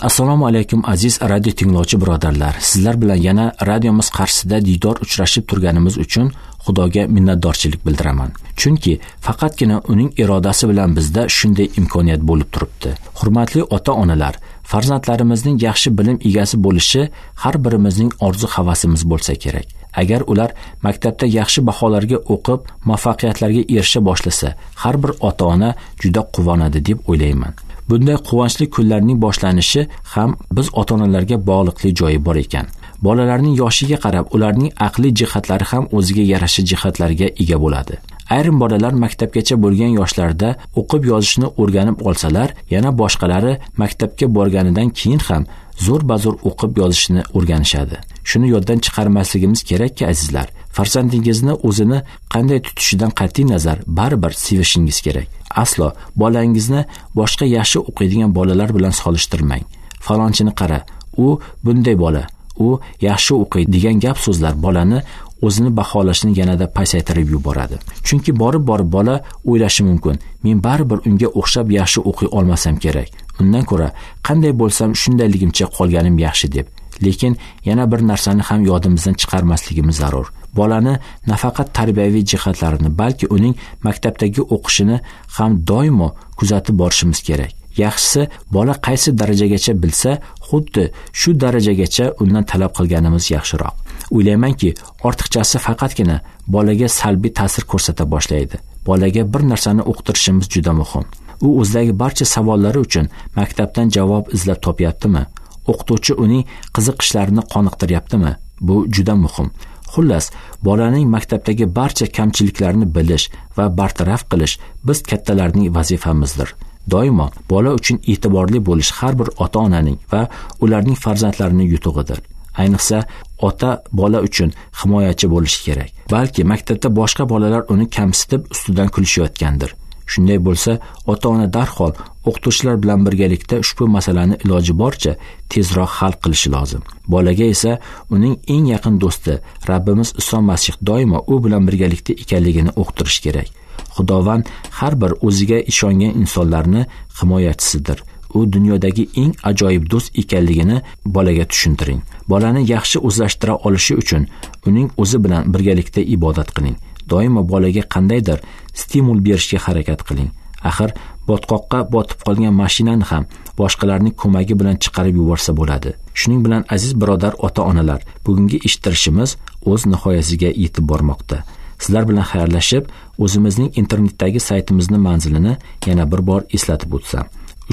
Assalomu alaykum aziz radio tinglovchi birodarlar. Sizlar bilan yana radiomiz qarshisida diydor uchrashib turganimiz uchun Xudoga minnatdorchilik bildiraman. Chunki faqatgina uning irodasi bilan bizda shunday imkoniyat bo'lib turibdi. Hurmatli ota-onalar, farzandlarimizning yaxshi bilim egasi bo'lishi har birimizning orzu-havasimiz bo'lsa kerak. Agar ular maktabda yaxshi baholarga o'qib, muvaffaqiyatlarga erisha boshlasa, har bir ota-ona juda quvonadi deb o'ylayman. Bunday quvonchli kunlarning boshlanishi ham biz ota-onalarga bog'liqli joyi bor ekan. Bolalarning yoshiga qarab, ularning aqliy jihatlari ham o'ziga yarasha jihatlarga ega bo'ladi. Ayrim bolalar maktabgacha bo'lgan yoshlarda o'qib yozishni o'rganib olsalar, yana boshqalari maktabga borganidan keyin ham zo'r-bazo'r o'qib yozishni o'rganishadi. Shuni yoddan chiqarmasligimiz kerakki, azizlar, farzandingizni o'zini qanday tutishidan qat'iy nazar baribir sevishingiz kerak. Aslo bolangizni boshqa yaxshi o'qiydigan bolalar bilan solishtirmang. Falonchini qara, u bunday bola, u yaxshi o'qiydi degan gap so'zlar bolani o'zini baholashini yanada pasaytirib yuboradi. Chunki borib bola o'ylashi mumkin, men baribir unga o'xshab yaxshi o'qiy olmasam kerak. Undan ko'ra qanday bo'lsam shundayligimcha qolganim yaxshi deb. Lekin yana bir narsani ham yodimizdan chiqarmasligimiz zarur. Bolani nafaqat tarbiyaviy jihatlarini, balki uning maktabdagi o'qishini ham doimo kuzatib borishimiz kerak. Yaxshisi, bola qaysi darajagacha bilsa, xuddi shu darajagacha undan talab qilganimiz yaxshiroq. O'ylaymanki, ortiqchasi faqatgina bolaga salbiy ta'sir ko'rsata boshlaydi. Bolaga bir narsani o'qtirishimiz juda muhim. U o'zidagi barcha savollari uchun maktabdan javob izlab topyaptimi? O'qituvchi uning qiziqishlarini qoniqtiryaptimi? Bu juda muhim. Xullas, bolaning maktabdagi barcha kamchiliklarini bilish va bartaraf qilish biz kattalarning vazifamizdir. Doimo bola uchun e'tiborli bo'lish har bir ota-onaning va ularning farzandlarining yutug'idir. Ayniqsa, ota bola uchun himoyachi bo'lishi kerak. Balki maktabda boshqa bolalar uni kamsitib ustidan kulishayotgandir. Shunday bo'lsa, ota-ona darhol o'qituvchilar bilan birgalikda ushbu masalani iloji boricha tezroq hal qilishi lozim. Bolaga esa uning eng yaqin do'sti Rabbimiz Iso Masih doimo u bilan birgalikda ekanligini uqtirish kerak. Xudovand har bir o'ziga ishongan insonlarni himoyachisidir. U dunyodagi eng ajoyib do'st ekanligini bolaga tushuntiring. Bolani yaxshi o'zlashtira olishi uchun uning o'zi bilan birgalikda ibodat qiling. Doimo bolaga qandaydir stimul berishga harakat qiling. Axir botqoqqa botib qolgan mashinani ham boshqalarning ko'magi bilan chiqarib yuborsa bo'ladi. Shuning bilan aziz birodar ota-onalar, bugungi ishtirishimiz o'z nihoyasiga yetib bormoqda. Sizlar bilan xayrlashib, o'zimizning internetdagi saytimizni manzilini yana bir bor eslatib o'tsam.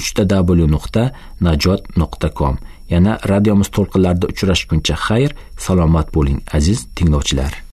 www.najot.com. Yana radiomiz to'lqinlarida uchrashguncha xayr, salomat bo'ling aziz tinglovchilar.